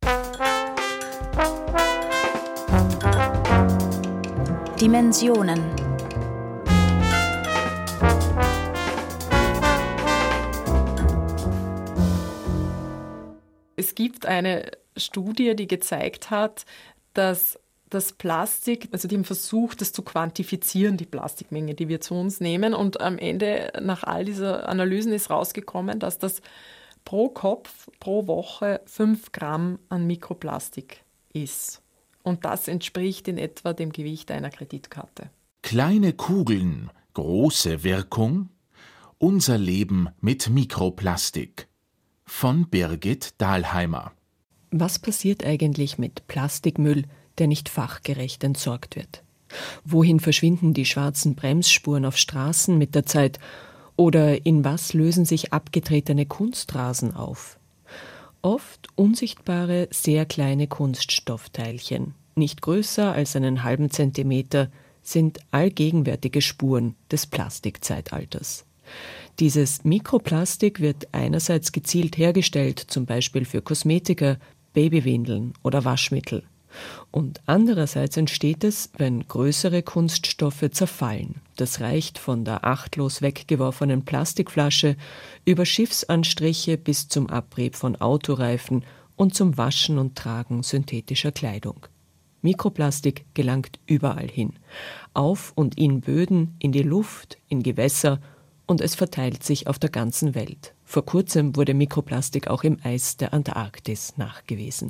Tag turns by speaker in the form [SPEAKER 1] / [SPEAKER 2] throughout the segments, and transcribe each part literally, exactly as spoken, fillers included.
[SPEAKER 1] Dimensionen.
[SPEAKER 2] Es gibt eine Studie, die gezeigt hat, dass das Plastik, also die haben versucht, das zu quantifizieren, die Plastikmenge, die wir zu uns nehmen. Und am Ende, nach all dieser Analysen, ist rausgekommen, dass das pro Kopf, pro Woche fünf Gramm an Mikroplastik ist. Und das entspricht in etwa dem Gewicht einer Kreditkarte.
[SPEAKER 3] Kleine Kugeln, große Wirkung. Unser Leben mit Mikroplastik. Von Birgit Dahlheimer.
[SPEAKER 4] Was passiert eigentlich mit Plastikmüll, der nicht fachgerecht entsorgt wird? Wohin verschwinden die schwarzen Bremsspuren auf Straßen mit der Zeit? Oder in was lösen sich abgetretene Kunstrasen auf? Oft unsichtbare, sehr kleine Kunststoffteilchen, nicht größer als einen halben Zentimeter, sind allgegenwärtige Spuren des Plastikzeitalters. Dieses Mikroplastik wird einerseits gezielt hergestellt, zum Beispiel für Kosmetika, Babywindeln oder Waschmittel. Und andererseits entsteht es, wenn größere Kunststoffe zerfallen. Das reicht von der achtlos weggeworfenen Plastikflasche über Schiffsanstriche bis zum Abrieb von Autoreifen und zum Waschen und Tragen synthetischer Kleidung. Mikroplastik gelangt überall hin, auf und in Böden, in die Luft, in Gewässer, und es verteilt sich auf der ganzen Welt. Vor kurzem wurde Mikroplastik auch im Eis der Antarktis nachgewiesen.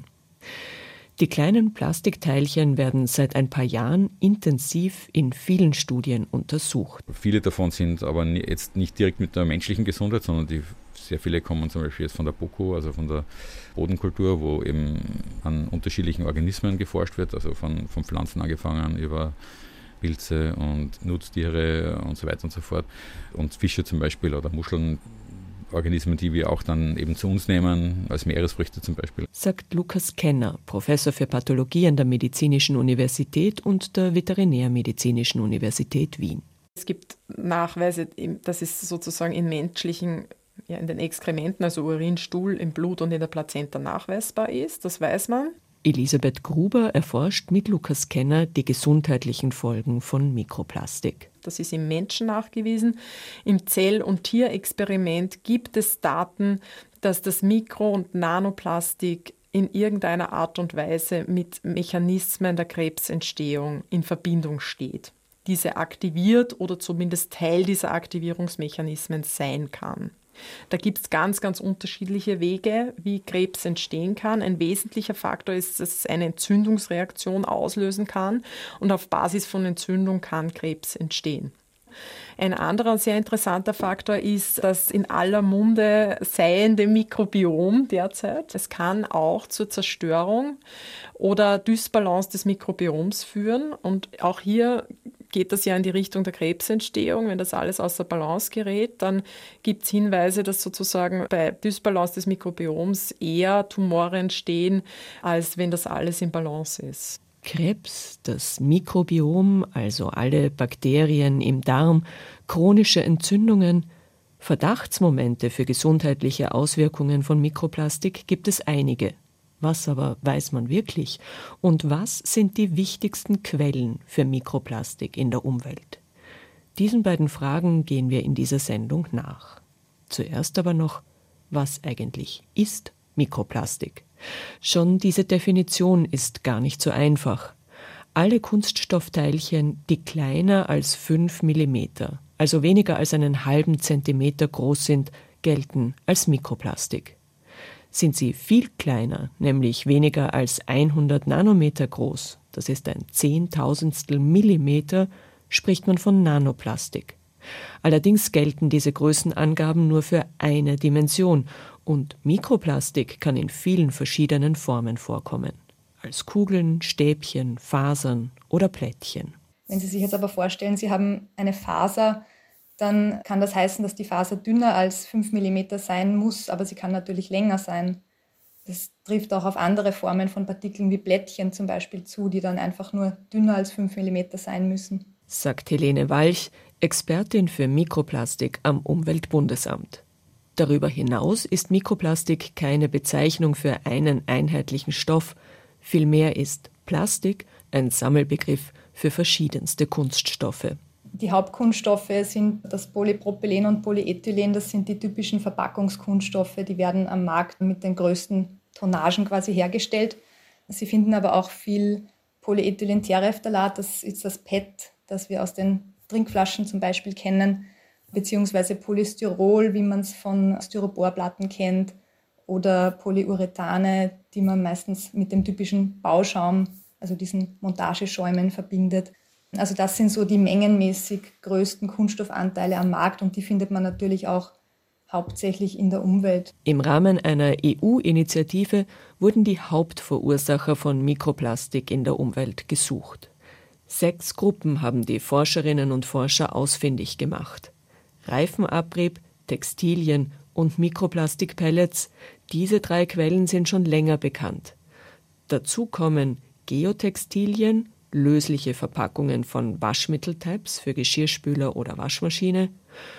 [SPEAKER 4] Die kleinen Plastikteilchen werden seit ein paar Jahren intensiv in vielen Studien untersucht.
[SPEAKER 5] Viele davon sind aber jetzt nicht direkt mit der menschlichen Gesundheit, sondern die, sehr viele kommen zum Beispiel jetzt von der BOKU, also von der Bodenkultur, wo eben an unterschiedlichen Organismen geforscht wird, also von, von Pflanzen angefangen über Pilze und Nutztiere und so weiter und so fort. Und Fische zum Beispiel oder Muscheln, Organismen, die wir auch dann eben zu uns nehmen, als Meeresfrüchte zum Beispiel. Sagt
[SPEAKER 4] Lukas Kenner, Professor für Pathologie an der Medizinischen Universität und der Veterinärmedizinischen Universität Wien.
[SPEAKER 2] Es gibt Nachweise, dass es sozusagen in menschlichen, ja, in den Exkrementen, also Urin, Stuhl, im Blut und in der Plazenta nachweisbar ist. Das weiß man.
[SPEAKER 4] Elisabeth Gruber erforscht mit Lukas Kenner die gesundheitlichen Folgen von Mikroplastik.
[SPEAKER 2] Das ist im Menschen nachgewiesen. Im Zell- und Tierexperiment gibt es Daten, dass das Mikro- und Nanoplastik in irgendeiner Art und Weise mit Mechanismen der Krebsentstehung in Verbindung steht, diese aktiviert oder zumindest Teil dieser Aktivierungsmechanismen sein kann. Da gibt es ganz, ganz unterschiedliche Wege, wie Krebs entstehen kann. Ein wesentlicher Faktor ist, dass es eine Entzündungsreaktion auslösen kann und auf Basis von Entzündung kann Krebs entstehen. Ein anderer sehr interessanter Faktor ist das in aller Munde seiende Mikrobiom derzeit. Es kann auch zur Zerstörung oder Dysbalance des Mikrobioms führen und auch hier geht das ja in die Richtung der Krebsentstehung. Wenn das alles außer Balance gerät, dann gibt es Hinweise, dass sozusagen bei Dysbalance des Mikrobioms eher Tumore entstehen, als wenn das alles in Balance ist.
[SPEAKER 4] Krebs, das Mikrobiom, also alle Bakterien im Darm, chronische Entzündungen, Verdachtsmomente für gesundheitliche Auswirkungen von Mikroplastik gibt es einige. Was aber weiß man wirklich? Und was sind die wichtigsten Quellen für Mikroplastik in der Umwelt? Diesen beiden Fragen gehen wir in dieser Sendung nach. Zuerst aber noch, was eigentlich ist Mikroplastik? Schon diese Definition ist gar nicht so einfach. Alle Kunststoffteilchen, die kleiner als fünf Millimeter, also weniger als einen halben Zentimeter groß sind, gelten als Mikroplastik. Sind sie viel kleiner, nämlich weniger als hundert Nanometer groß, das ist ein Zehntausendstel Millimeter, spricht man von Nanoplastik. Allerdings gelten diese Größenangaben nur für eine Dimension und Mikroplastik kann in vielen verschiedenen Formen vorkommen. Als Kugeln, Stäbchen, Fasern oder Plättchen.
[SPEAKER 6] Wenn Sie sich jetzt aber vorstellen, Sie haben eine Faser, dann kann das heißen, dass die Faser dünner als fünf Millimeter sein muss, aber sie kann natürlich länger sein. Das trifft auch auf andere Formen von Partikeln wie Plättchen zum Beispiel zu, die dann einfach nur dünner als fünf Millimeter sein müssen.
[SPEAKER 4] Sagt Helene Walch, Expertin für Mikroplastik am Umweltbundesamt. Darüber hinaus ist Mikroplastik keine Bezeichnung für einen einheitlichen Stoff. Vielmehr ist Plastik ein Sammelbegriff für verschiedenste Kunststoffe.
[SPEAKER 6] Die Hauptkunststoffe sind das Polypropylen und Polyethylen. Das sind die typischen Verpackungskunststoffe. Die werden am Markt mit den größten Tonnagen quasi hergestellt. Sie finden aber auch viel Polyethylenterephthalat. Das ist das P E T, das wir aus den Trinkflaschen zum Beispiel kennen, beziehungsweise Polystyrol, wie man es von Styroporplatten kennt, oder Polyurethane, die man meistens mit dem typischen Bauschaum, also diesen Montageschäumen, verbindet. Also das sind so die mengenmäßig größten Kunststoffanteile am Markt und die findet man natürlich auch hauptsächlich in der Umwelt.
[SPEAKER 4] Im Rahmen einer E U-Initiative wurden die Hauptverursacher von Mikroplastik in der Umwelt gesucht. Sechs Gruppen haben die Forscherinnen und Forscher ausfindig gemacht. Reifenabrieb, Textilien und Mikroplastikpellets, diese drei Quellen sind schon länger bekannt. Dazu kommen Geotextilien, lösliche Verpackungen von Waschmitteltabs für Geschirrspüler oder Waschmaschine.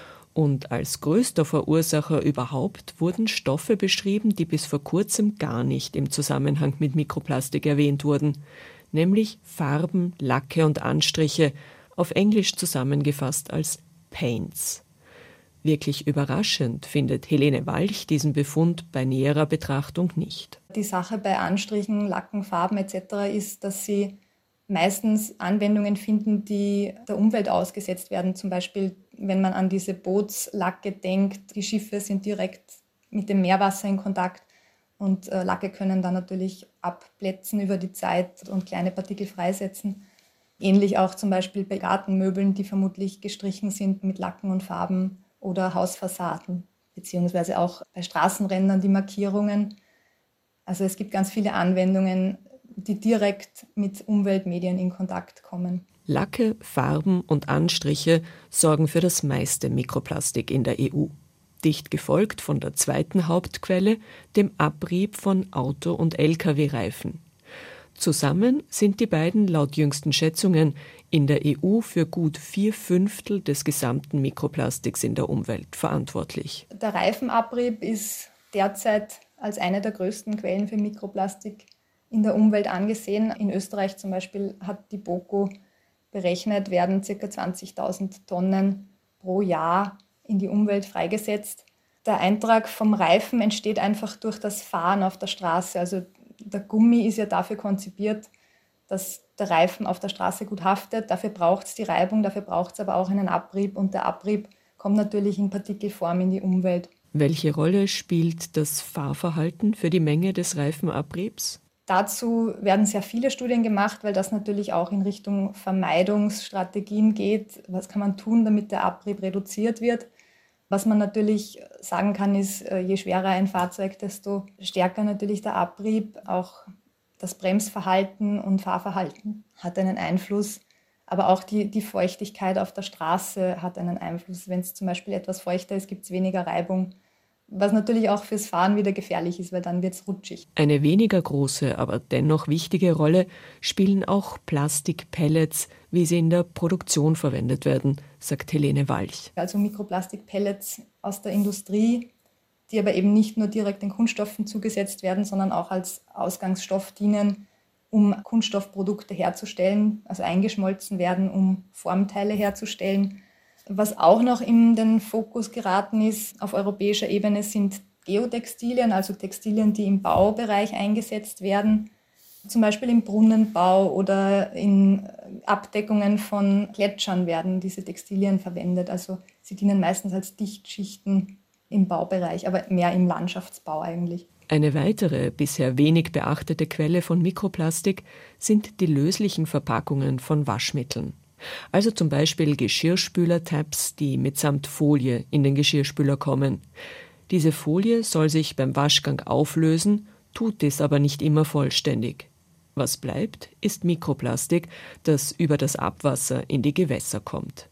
[SPEAKER 4] Und als größter Verursacher überhaupt wurden Stoffe beschrieben, die bis vor kurzem gar nicht im Zusammenhang mit Mikroplastik erwähnt wurden, nämlich Farben, Lacke und Anstriche, auf Englisch zusammengefasst als Paints. Wirklich überraschend findet Helene Walch diesen Befund bei näherer Betrachtung nicht.
[SPEAKER 6] Die Sache bei Anstrichen, Lacken, Farben et cetera ist, dass sie meistens Anwendungen finden, die der Umwelt ausgesetzt werden. Zum Beispiel, wenn man an diese Bootslacke denkt, die Schiffe sind direkt mit dem Meerwasser in Kontakt und äh, Lacke können dann natürlich abplätzen über die Zeit und kleine Partikel freisetzen. Ähnlich auch zum Beispiel bei Gartenmöbeln, die vermutlich gestrichen sind mit Lacken und Farben, oder Hausfassaden, beziehungsweise auch bei Straßenrändern die Markierungen. Also es gibt ganz viele Anwendungen, die direkt mit Umweltmedien in Kontakt kommen.
[SPEAKER 4] Lacke, Farben und Anstriche sorgen für das meiste Mikroplastik in der E U. Dicht gefolgt von der zweiten Hauptquelle, dem Abrieb von Auto- und L K W-Reifen. Zusammen sind die beiden laut jüngsten Schätzungen in der E U für gut vier Fünftel des gesamten Mikroplastiks in der Umwelt verantwortlich.
[SPEAKER 6] Der Reifenabrieb ist derzeit als eine der größten Quellen für Mikroplastik in der Umwelt angesehen. In Österreich zum Beispiel hat die BOKU berechnet, werden ca. zwanzigtausend Tonnen pro Jahr in die Umwelt freigesetzt. Der Eintrag vom Reifen entsteht einfach durch das Fahren auf der Straße. Also der Gummi ist ja dafür konzipiert, dass der Reifen auf der Straße gut haftet. Dafür braucht es die Reibung, dafür braucht es aber auch einen Abrieb. Und der Abrieb kommt natürlich in Partikelform in die Umwelt.
[SPEAKER 4] Welche Rolle spielt das Fahrverhalten für die Menge des Reifenabriebs?
[SPEAKER 6] Dazu werden sehr viele Studien gemacht, weil das natürlich auch in Richtung Vermeidungsstrategien geht. Was kann man tun, damit der Abrieb reduziert wird? Was man natürlich sagen kann, ist, je schwerer ein Fahrzeug, desto stärker natürlich der Abrieb. Auch das Bremsverhalten und Fahrverhalten hat einen Einfluss. Aber auch die, die Feuchtigkeit auf der Straße hat einen Einfluss. Wenn es zum Beispiel etwas feuchter ist, gibt es weniger Reibung. Was natürlich auch fürs Fahren wieder gefährlich ist, weil dann wird es rutschig.
[SPEAKER 4] Eine weniger große, aber dennoch wichtige Rolle spielen auch Plastikpellets, wie sie in der Produktion verwendet werden, sagt Helene Walch.
[SPEAKER 6] Also Mikroplastikpellets aus der Industrie, die aber eben nicht nur direkt den Kunststoffen zugesetzt werden, sondern auch als Ausgangsstoff dienen, um Kunststoffprodukte herzustellen, also eingeschmolzen werden, um Formteile herzustellen. Was auch noch in den Fokus geraten ist auf europäischer Ebene, sind Geotextilien, also Textilien, die im Baubereich eingesetzt werden, zum Beispiel im Brunnenbau oder in Abdeckungen von Gletschern werden diese Textilien verwendet. Also sie dienen meistens als Dichtschichten im Baubereich, aber mehr im Landschaftsbau eigentlich.
[SPEAKER 4] Eine weitere, bisher wenig beachtete Quelle von Mikroplastik sind die löslichen Verpackungen von Waschmitteln. Also zum Beispiel Geschirrspüler-Tabs, die mitsamt Folie in den Geschirrspüler kommen. Diese Folie soll sich beim Waschgang auflösen, tut dies aber nicht immer vollständig. Was bleibt, ist Mikroplastik, das über das Abwasser in die Gewässer kommt.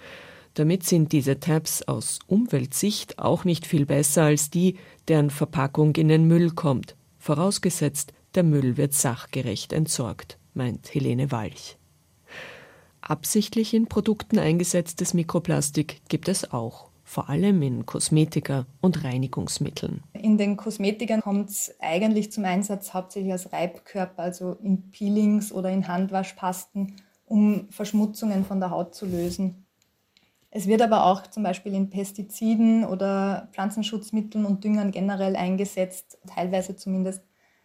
[SPEAKER 4] Damit sind diese Tabs aus Umweltsicht auch nicht viel besser als die, deren Verpackung in den Müll kommt, vorausgesetzt, der Müll wird sachgerecht entsorgt, meint Helene Walch. Absichtlich in Produkten eingesetztes Mikroplastik gibt es auch. vor allem in Kosmetika und Reinigungsmitteln.
[SPEAKER 6] In den Kosmetikern kommt es eigentlich zum Einsatz hauptsächlich als Reibkörper, also in Peelings oder in Handwaschpasten, um Verschmutzungen von der Haut zu lösen. Es wird aber auch zum Beispiel in Pestiziden oder Pflanzenschutzmitteln und Düngern generell eingesetzt, teilweise zumindest,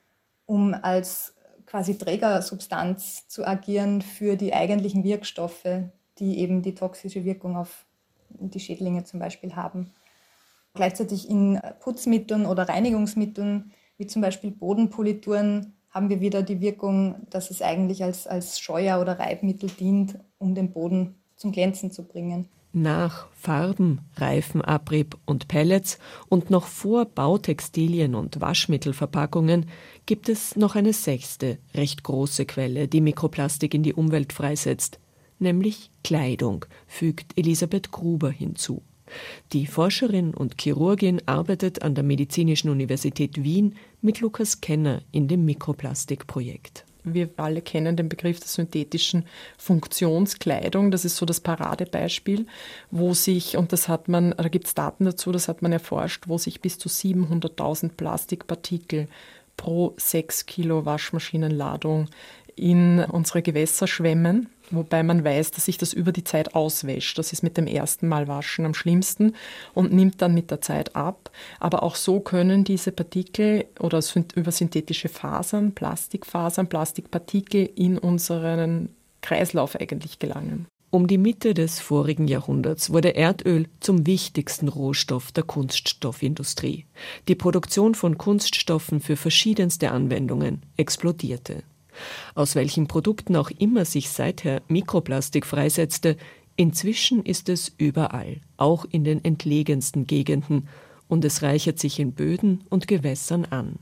[SPEAKER 6] um als quasi Trägersubstanz zu agieren für die eigentlichen Wirkstoffe, die eben die toxische Wirkung auf die Schädlinge zum Beispiel haben. Gleichzeitig in Putzmitteln oder Reinigungsmitteln, wie zum Beispiel Bodenpolituren, haben wir wieder die Wirkung, dass es eigentlich als, als Scheuer oder Reibmittel dient, um den Boden zum Glänzen zu bringen.
[SPEAKER 4] Nach Farben, Reifenabrieb und Pellets und noch vor Bautextilien und Waschmittelverpackungen gibt es noch eine sechste, recht große Quelle, die Mikroplastik in die Umwelt freisetzt, nämlich Kleidung, fügt Elisabeth Gruber hinzu. Die Forscherin und Chirurgin arbeitet an der Medizinischen Universität Wien mit Lukas Kenner in dem Mikroplastikprojekt.
[SPEAKER 2] Wir alle kennen den Begriff der synthetischen Funktionskleidung. Das ist so das Paradebeispiel, wo sich, und das hat man, da gibt es Daten dazu, das hat man erforscht, wo sich bis zu siebenhunderttausend Plastikpartikel pro sechs Kilo Waschmaschinenladung in unsere Gewässer schwemmen, wobei man weiß, dass sich das über die Zeit auswäscht. Das ist mit dem ersten Mal waschen am schlimmsten und nimmt dann mit der Zeit ab. Aber auch so können diese Partikel oder über synthetische Fasern, Plastikfasern, Plastikpartikel in unseren Kreislauf eigentlich gelangen.
[SPEAKER 4] Um die Mitte des vorigen Jahrhunderts wurde Erdöl zum wichtigsten Rohstoff der Kunststoffindustrie. Die Produktion von Kunststoffen für verschiedenste Anwendungen explodierte. Aus welchen Produkten auch immer sich seither Mikroplastik freisetzte, inzwischen ist es überall, auch in den entlegensten Gegenden, und es reichert sich in Böden und Gewässern an.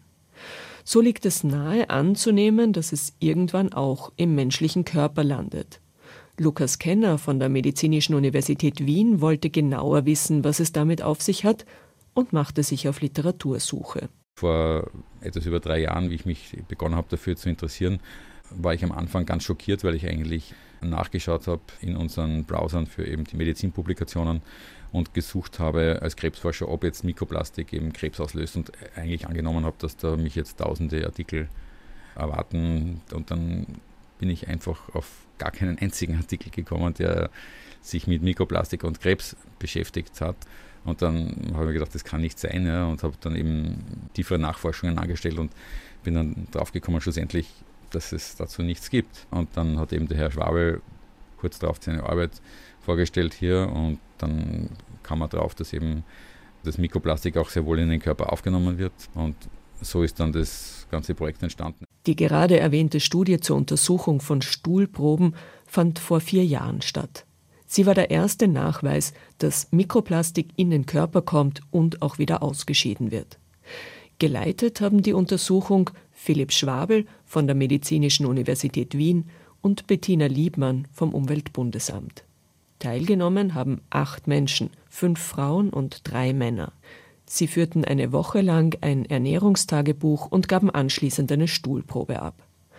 [SPEAKER 4] So liegt es nahe anzunehmen, dass es irgendwann auch im menschlichen Körper landet. Lukas Kenner von der Medizinischen Universität Wien wollte genauer wissen, was es damit auf sich hat, und machte sich auf Literatursuche.
[SPEAKER 5] Vor etwas über drei Jahren, wie ich mich begonnen habe, dafür zu interessieren, war ich am Anfang ganz schockiert, weil ich eigentlich nachgeschaut habe in unseren Browsern für eben die Medizinpublikationen und gesucht habe als Krebsforscher, ob jetzt Mikroplastik eben Krebs auslöst, und eigentlich angenommen habe, dass da mich jetzt tausende Artikel erwarten, und dann bin ich einfach auf gar keinen einzigen Artikel gekommen, der sich mit Mikroplastik und Krebs beschäftigt hat. Und dann habe ich mir gedacht, das kann nicht sein, ja, und habe dann eben tiefere Nachforschungen angestellt und bin dann draufgekommen, schlussendlich, dass es dazu nichts gibt. Und dann hat eben der Herr Schwabel kurz darauf seine Arbeit vorgestellt hier, und dann kam man drauf, dass eben das Mikroplastik auch sehr wohl in den Körper aufgenommen wird, und so ist dann das ganze Projekt entstanden.
[SPEAKER 4] Die gerade erwähnte Studie zur Untersuchung von Stuhlproben fand vor vier Jahren statt. Sie war der erste Nachweis, dass Mikroplastik in den Körper kommt und auch wieder ausgeschieden wird. Geleitet haben die Untersuchung Philipp Schwabel von der Medizinischen Universität Wien und Bettina Liebmann vom Umweltbundesamt. Teilgenommen haben acht Menschen, fünf Frauen und drei Männer. Sie führten eine Woche lang ein Ernährungstagebuch und gaben anschließend eine Stuhlprobe ab.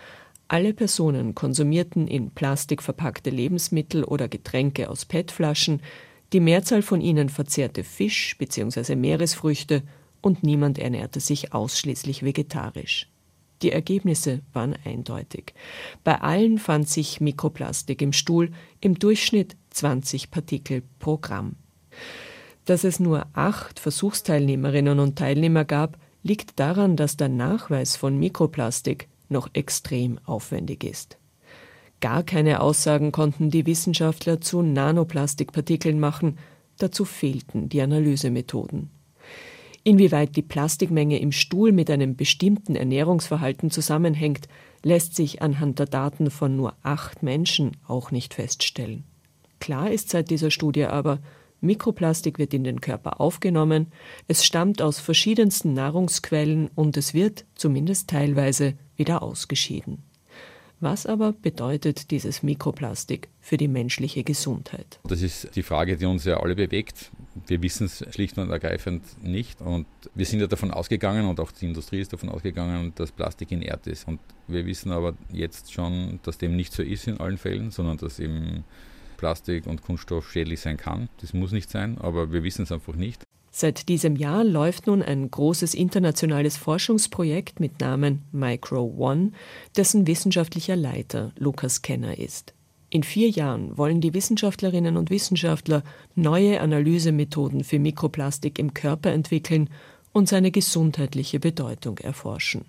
[SPEAKER 4] Alle Personen konsumierten in Plastik verpackte Lebensmittel oder Getränke aus P E T-Flaschen, die Mehrzahl von ihnen verzehrte Fisch bzw. Meeresfrüchte, und niemand ernährte sich ausschließlich vegetarisch. Die Ergebnisse waren eindeutig. Bei allen fand sich Mikroplastik im Stuhl, im Durchschnitt zwanzig Partikel pro Gramm. Dass es nur acht Versuchsteilnehmerinnen und Teilnehmer gab, liegt daran, dass der Nachweis von Mikroplastik noch extrem aufwendig ist. Gar keine Aussagen konnten die Wissenschaftler zu Nanoplastikpartikeln machen, dazu fehlten die Analysemethoden. Inwieweit die Plastikmenge im Stuhl mit einem bestimmten Ernährungsverhalten zusammenhängt, lässt sich anhand der Daten von nur acht Menschen auch nicht feststellen. Klar ist seit dieser Studie aber, Mikroplastik wird in den Körper aufgenommen, es stammt aus verschiedensten Nahrungsquellen und es wird, zumindest teilweise, wieder ausgeschieden. Was aber bedeutet dieses Mikroplastik für die menschliche Gesundheit?
[SPEAKER 5] Das ist die Frage, die uns ja alle bewegt. Wir wissen es schlicht und ergreifend nicht, und wir sind ja davon ausgegangen, und auch die Industrie ist davon ausgegangen, dass Plastik inert ist. Und wir wissen aber jetzt schon, dass dem nicht so ist in allen Fällen, sondern dass eben Plastik und Kunststoff schädlich sein kann. Das muss nicht sein, aber wir wissen es einfach nicht.
[SPEAKER 4] Seit diesem Jahr läuft nun ein großes internationales Forschungsprojekt mit Namen Micro One, dessen wissenschaftlicher Leiter Lukas Kenner ist. In vier Jahren wollen die Wissenschaftlerinnen und Wissenschaftler neue Analysemethoden für Mikroplastik im Körper entwickeln und seine gesundheitliche Bedeutung erforschen.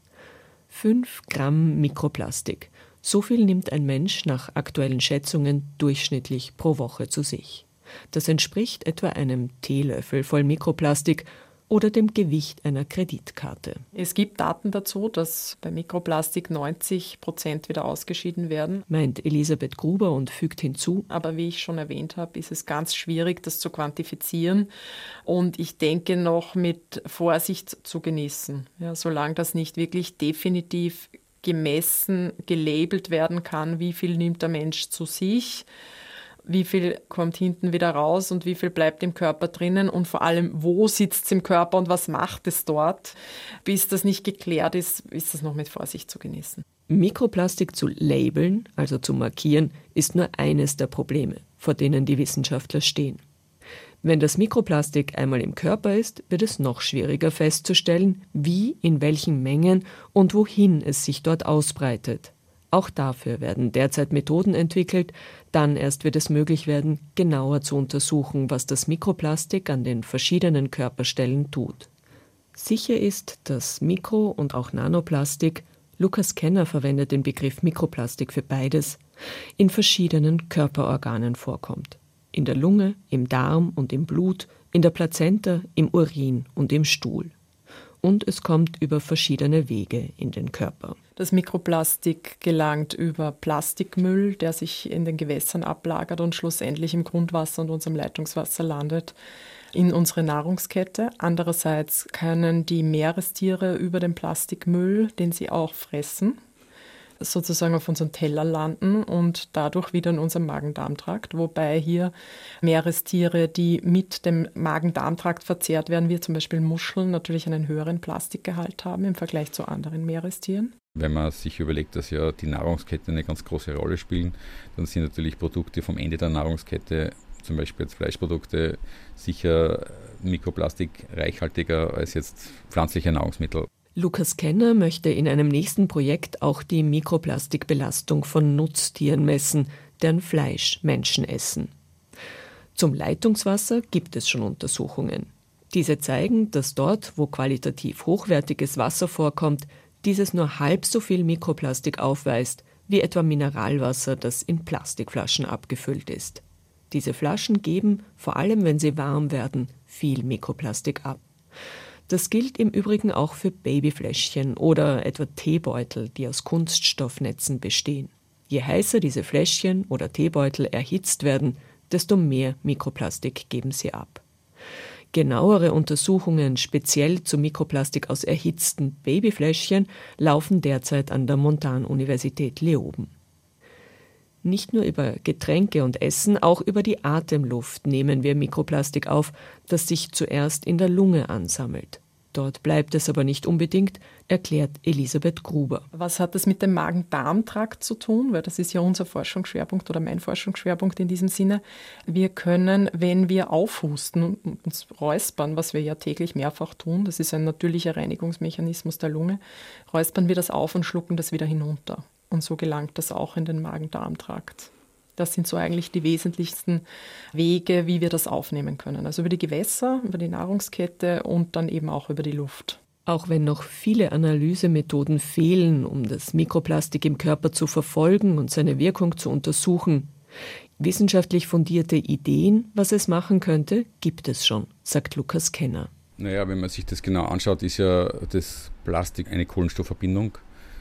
[SPEAKER 4] Fünf Gramm Mikroplastik. So viel nimmt ein Mensch nach aktuellen Schätzungen durchschnittlich pro Woche zu sich. Das entspricht etwa einem Teelöffel voll Mikroplastik oder dem Gewicht einer Kreditkarte.
[SPEAKER 2] Es gibt Daten dazu, dass bei Mikroplastik neunzig Prozent wieder ausgeschieden werden,
[SPEAKER 4] meint Elisabeth Gruber und fügt hinzu.
[SPEAKER 2] Aber wie ich schon erwähnt habe, ist es ganz schwierig, das zu quantifizieren. Und ich denke noch mit Vorsicht zu genießen. Ja, solange das nicht wirklich definitiv gemessen, gelabelt werden kann, wie viel nimmt der Mensch zu sich, wie viel kommt hinten wieder raus und wie viel bleibt im Körper drinnen und vor allem, wo sitzt es im Körper und was macht es dort. Bis das nicht geklärt ist, ist das noch mit Vorsicht zu genießen.
[SPEAKER 4] Mikroplastik zu labeln, also zu markieren, ist nur eines der Probleme, vor denen die Wissenschaftler stehen. Wenn das Mikroplastik einmal im Körper ist, wird es noch schwieriger festzustellen, wie, in welchen Mengen und wohin es sich dort ausbreitet. Auch dafür werden derzeit Methoden entwickelt, dann erst wird es möglich werden, genauer zu untersuchen, was das Mikroplastik an den verschiedenen Körperstellen tut. Sicher ist, dass Mikro- und auch Nanoplastik, Lukas Kenner verwendet den Begriff Mikroplastik für beides, in verschiedenen Körperorganen vorkommt. In der Lunge, im Darm und im Blut, in der Plazenta, im Urin und im Stuhl. Und es kommt über verschiedene Wege in den Körper.
[SPEAKER 2] Das Mikroplastik gelangt über Plastikmüll, der sich in den Gewässern ablagert und schlussendlich im Grundwasser und unserem Leitungswasser landet, in unsere Nahrungskette. Andererseits können die Meerestiere über den Plastikmüll, den sie auch fressen, sozusagen auf unserem Teller landen und dadurch wieder in unserem Magen-Darm-Trakt, wobei hier Meerestiere, die mit dem Magen-Darm-Trakt verzehrt werden, wie zum Beispiel Muscheln, natürlich einen höheren Plastikgehalt haben im Vergleich zu anderen Meerestieren.
[SPEAKER 5] Wenn man sich überlegt, dass ja die Nahrungskette eine ganz große Rolle spielen, dann sind natürlich Produkte vom Ende der Nahrungskette, zum Beispiel jetzt Fleischprodukte, sicher mikroplastikreichhaltiger als jetzt pflanzliche Nahrungsmittel.
[SPEAKER 4] Lukas Kenner möchte in einem nächsten Projekt auch die Mikroplastikbelastung von Nutztieren messen, deren Fleisch Menschen essen. Zum Leitungswasser gibt es schon Untersuchungen. Diese zeigen, dass dort, wo qualitativ hochwertiges Wasser vorkommt, dieses nur halb so viel Mikroplastik aufweist, wie etwa Mineralwasser, das in Plastikflaschen abgefüllt ist. Diese Flaschen geben, vor allem wenn sie warm werden, viel Mikroplastik ab. Das gilt im Übrigen auch für Babyfläschchen oder etwa Teebeutel, die aus Kunststoffnetzen bestehen. Je heißer diese Fläschchen oder Teebeutel erhitzt werden, desto mehr Mikroplastik geben sie ab. Genauere Untersuchungen speziell zu Mikroplastik aus erhitzten Babyfläschchen laufen derzeit an der Montanuniversität Leoben. Nicht nur über Getränke und Essen, auch über die Atemluft nehmen wir Mikroplastik auf, das sich zuerst in der Lunge ansammelt. Dort bleibt es aber nicht unbedingt, erklärt Elisabeth Gruber.
[SPEAKER 2] Was hat das mit dem Magen-Darm-Trakt zu tun? Weil das ist ja unser Forschungsschwerpunkt oder mein Forschungsschwerpunkt in diesem Sinne. Wir können, wenn wir aufhusten und uns räuspern, was wir ja täglich mehrfach tun, das ist ein natürlicher Reinigungsmechanismus der Lunge, räuspern wir das auf und schlucken das wieder hinunter. Und so gelangt das auch in den Magen-Darm-Trakt. Das sind so eigentlich die wesentlichsten Wege, wie wir das aufnehmen können. Also über die Gewässer, über die Nahrungskette und dann eben auch über die Luft.
[SPEAKER 4] Auch wenn noch viele Analysemethoden fehlen, um das Mikroplastik im Körper zu verfolgen und seine Wirkung zu untersuchen, wissenschaftlich fundierte Ideen, was es machen könnte, gibt es schon, sagt Lukas Kenner.
[SPEAKER 5] Naja, wenn man sich das genau anschaut, ist ja das Plastik eine Kohlenstoffverbindung.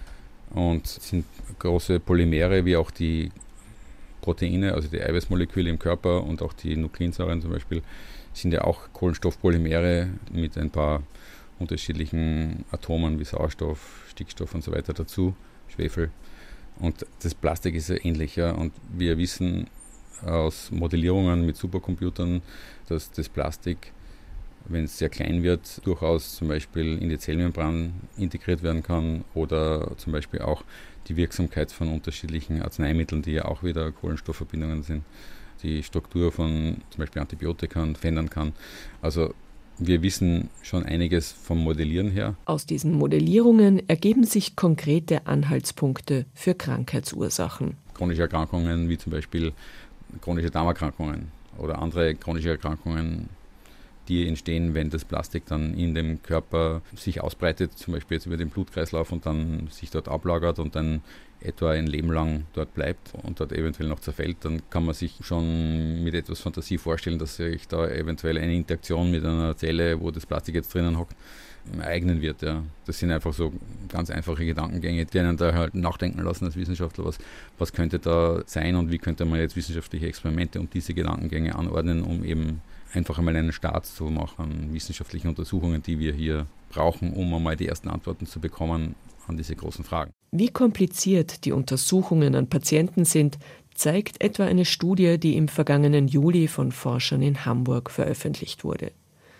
[SPEAKER 5] Und sind große Polymere wie auch die Proteine, also die Eiweißmoleküle im Körper und auch die Nukleinsäuren zum Beispiel, sind ja auch Kohlenstoffpolymere mit ein paar unterschiedlichen Atomen wie Sauerstoff, Stickstoff und so weiter dazu, Schwefel. Und das Plastik ist ja ähnlich. Ja? Und wir wissen aus Modellierungen mit Supercomputern, dass das Plastik wenn es sehr klein wird, durchaus zum Beispiel in die Zellmembran integriert werden kann oder zum Beispiel auch die Wirksamkeit von unterschiedlichen Arzneimitteln, die ja auch wieder Kohlenstoffverbindungen sind, die Struktur von zum Beispiel Antibiotika verändern kann. Also wir wissen schon einiges vom Modellieren her.
[SPEAKER 4] Aus diesen Modellierungen ergeben sich konkrete Anhaltspunkte für Krankheitsursachen.
[SPEAKER 5] Chronische Erkrankungen wie zum Beispiel chronische Darmerkrankungen oder andere chronische Erkrankungen, die entstehen, wenn das Plastik dann in dem Körper sich ausbreitet, zum Beispiel jetzt über den Blutkreislauf und dann sich dort ablagert und dann etwa ein Leben lang dort bleibt und dort eventuell noch zerfällt, dann kann man sich schon mit etwas Fantasie vorstellen, dass sich da eventuell eine Interaktion mit einer Zelle, wo das Plastik jetzt drinnen hockt, ereignen wird. Ja. Das sind einfach so ganz einfache Gedankengänge, die einen da halt nachdenken lassen als Wissenschaftler, was, was könnte da sein und wie könnte man jetzt wissenschaftliche Experimente und diese Gedankengänge anordnen, um eben einfach einmal einen Start zu machen an wissenschaftlichen Untersuchungen, die wir hier brauchen, um einmal die ersten Antworten zu bekommen an diese großen Fragen.
[SPEAKER 4] Wie kompliziert die Untersuchungen an Patienten sind, zeigt etwa eine Studie, die im vergangenen Juli von Forschern in Hamburg veröffentlicht wurde.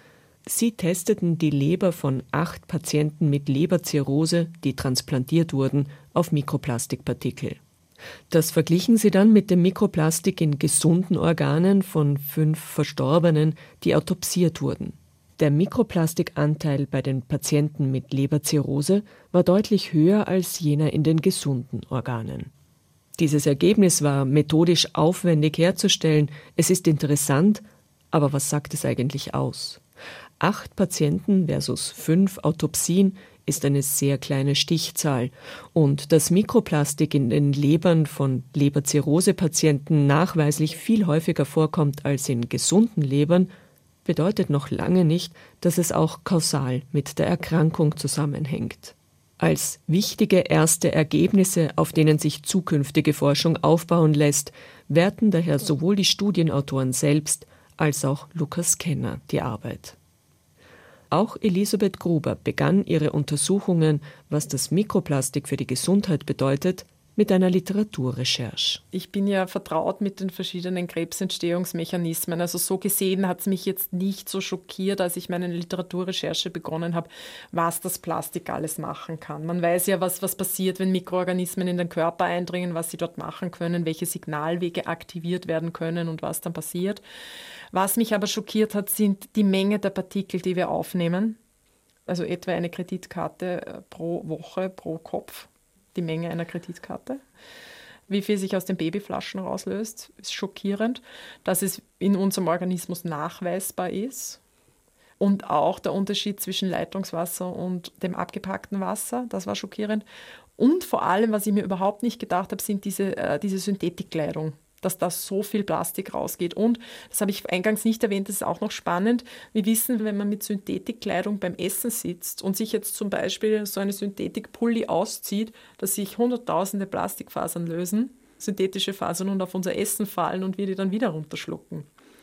[SPEAKER 4] Sie testeten die Leber von acht Patienten mit Leberzirrhose, die transplantiert wurden, auf Mikroplastikpartikel. Das verglichen sie dann mit dem Mikroplastik in gesunden Organen von fünf Verstorbenen, die autopsiert wurden. Der Mikroplastikanteil bei den Patienten mit Leberzirrhose war deutlich höher als jener in den gesunden Organen. Dieses Ergebnis war methodisch aufwendig herzustellen. Es ist interessant, aber was sagt es eigentlich aus? Acht Patienten versus fünf Autopsien ist eine sehr kleine Stichzahl. Und dass Mikroplastik in den Lebern von Leberzirrhose-Patienten nachweislich viel häufiger vorkommt als in gesunden Lebern, bedeutet noch lange nicht, dass es auch kausal mit der Erkrankung zusammenhängt. Als wichtige erste Ergebnisse, auf denen sich zukünftige Forschung aufbauen lässt, werten daher sowohl die Studienautoren selbst als auch Lukas Kenner die Arbeit. Auch Elisabeth Gruber begann ihre Untersuchungen, was das Mikroplastik für die Gesundheit bedeutet, mit einer Literaturrecherche.
[SPEAKER 2] Ich bin ja vertraut mit den verschiedenen Krebsentstehungsmechanismen. Also so gesehen hat es mich jetzt nicht so schockiert, als ich meine Literaturrecherche begonnen habe, was das Plastik alles machen kann. Man weiß ja, was, was passiert, wenn Mikroorganismen in den Körper eindringen, was sie dort machen können, welche Signalwege aktiviert werden können und was dann passiert. Was mich aber schockiert hat, sind die Menge der Partikel, die wir aufnehmen. Also etwa eine Kreditkarte pro Woche, pro Kopf. Die Menge einer Kreditkarte. Wie viel sich aus den Babyflaschen rauslöst, ist schockierend. Dass es in unserem Organismus nachweisbar ist. Und auch der Unterschied zwischen Leitungswasser und dem abgepackten Wasser, das war schockierend. Und vor allem, was ich mir überhaupt nicht gedacht habe, sind diese, äh, diese Synthetikkleidung, dass da so viel Plastik rausgeht. Und, das habe ich eingangs nicht erwähnt, das ist auch noch spannend, wir wissen, wenn man mit Synthetikkleidung beim Essen sitzt und sich jetzt zum Beispiel so eine Synthetikpulli auszieht, dass sich hunderttausende Plastikfasern lösen, synthetische Fasern, und auf unser Essen fallen und wir die dann wieder runterschlucken.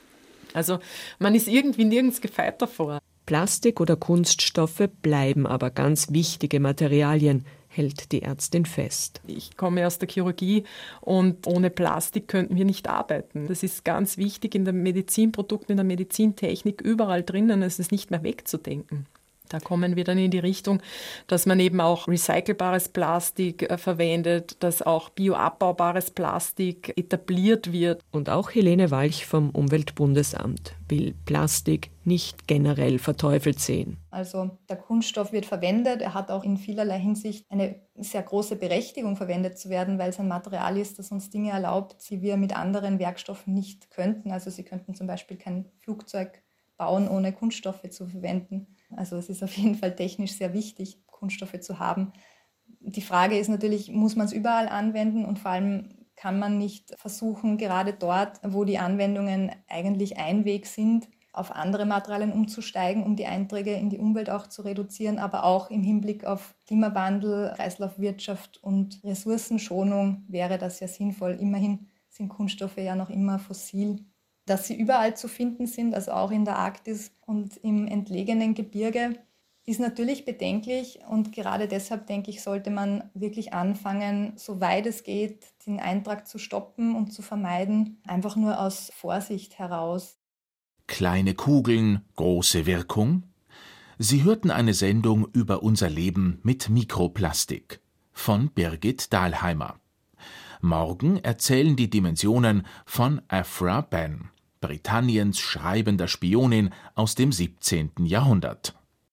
[SPEAKER 2] Also man ist irgendwie nirgends gefeit davor.
[SPEAKER 4] Plastik oder Kunststoffe bleiben aber ganz wichtige Materialien, hält die Ärztin fest.
[SPEAKER 2] Ich komme aus der Chirurgie und ohne Plastik könnten wir nicht arbeiten. Das ist ganz wichtig in den Medizinprodukten, in der Medizintechnik, überall drinnen. Es ist nicht mehr wegzudenken. Da kommen wir dann in die Richtung, dass man eben auch recycelbares Plastik äh, verwendet, dass auch bioabbaubares Plastik etabliert wird.
[SPEAKER 4] Und auch Helene Walch vom Umweltbundesamt will Plastik nicht generell verteufelt sehen.
[SPEAKER 6] Also der Kunststoff wird verwendet, er hat auch in vielerlei Hinsicht eine sehr große Berechtigung, verwendet zu werden, weil es ein Material ist, das uns Dinge erlaubt, die wir mit anderen Werkstoffen nicht könnten. Also Sie könnten zum Beispiel kein Flugzeug bauen, ohne Kunststoffe zu verwenden. Also es ist auf jeden Fall technisch sehr wichtig, Kunststoffe zu haben. Die Frage ist natürlich, muss man es überall anwenden, und vor allem kann man nicht versuchen, gerade dort, wo die Anwendungen eigentlich ein Weg sind, auf andere Materialien umzusteigen, um die Einträge in die Umwelt auch zu reduzieren, aber auch im Hinblick auf Klimawandel, Kreislaufwirtschaft und Ressourcenschonung wäre das ja sinnvoll. Immerhin sind Kunststoffe ja noch immer fossil. Dass sie überall zu finden sind, also auch in der Arktis und im entlegenen Gebirge, ist natürlich bedenklich, und gerade deshalb, denke ich, sollte man wirklich anfangen, soweit es geht, den Eintrag zu stoppen und zu vermeiden, einfach nur aus Vorsicht heraus.
[SPEAKER 3] Kleine Kugeln, große Wirkung? Sie hörten eine Sendung über unser Leben mit Mikroplastik von Birgit Dahlheimer. Morgen erzählen die Dimensionen von Aphra Behn, Britanniens schreibender Spionin aus dem siebzehnten Jahrhundert.